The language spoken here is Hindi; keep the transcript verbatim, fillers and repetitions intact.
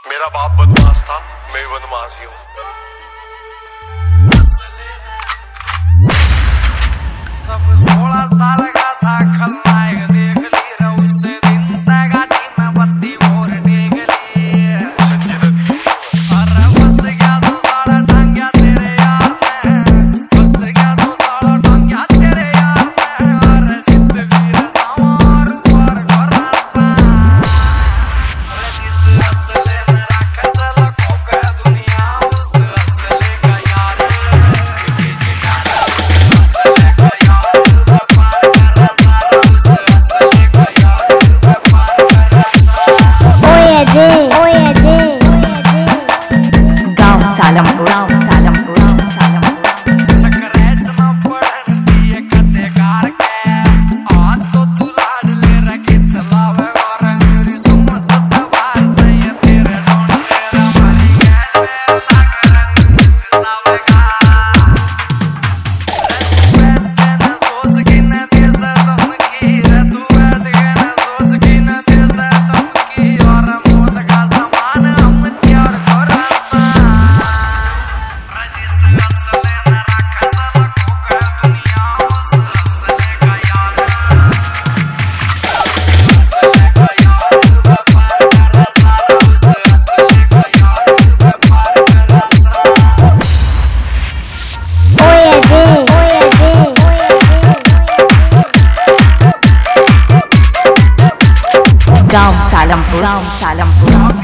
मेरा बाप बदमाश था, मैं भी बदमाश ही हूँ। सब सोलह साल का था खलनायक देख ली रे उससे दिन तक गाड़ी में बत्ती और देख ली। अरे बस गया तो साला ढंग गया तेरे यार में, बस गया तो साला ढंग गया तेरे यार में। अरे जिंदगी रे सवार ऊपर भरोसा, अरे जिस असले में रखे साला खोके दुनिया उस असले का यार सालमपुर सालमपुर सालमपुर सकरेच न पड़न दिए कते कार के आ तो तू लाड ले रखी तलावे और मेरी सुमस तबार से ये तेरे डोंट तेरा मरी गए लावे का मैंने सोच के न दे सा तुम की रे तू बैठ के न सोच के न दे सा तुम की और मोद का सामान हम त्यार कर सा गाँव सालमपुर गाँव सालमपुर